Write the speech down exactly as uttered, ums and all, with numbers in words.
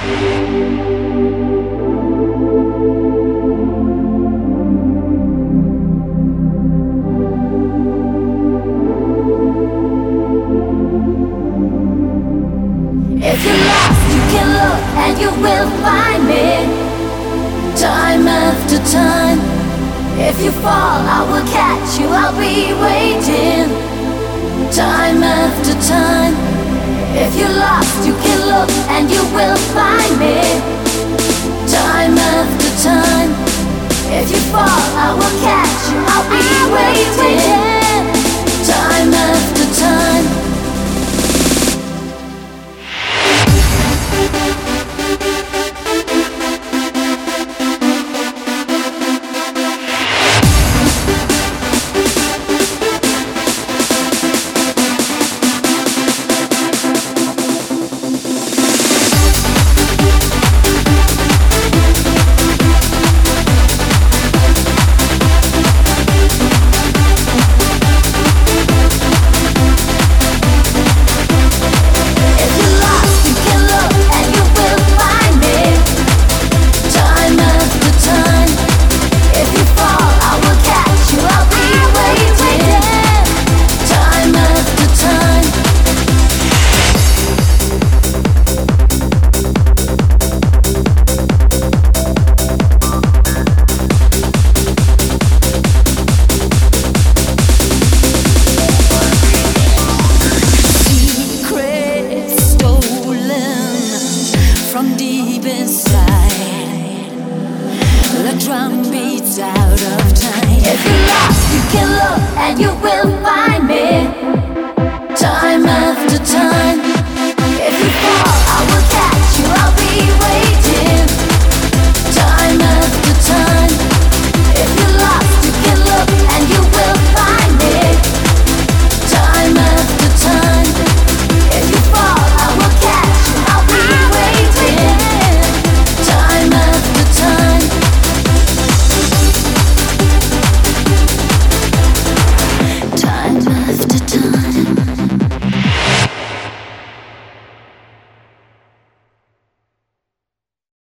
If you're lost, you can look and you will find me. Time after time. If you fall, I will catch you, I'll be waiting. Time after time. If you're lost, you can look and you will find me. Time after time. If you fall, I will catch you, I'll be waiting. Time after time. From deep inside, the drum beats out of time. If you're lost, you can look and you will find me. Time after time.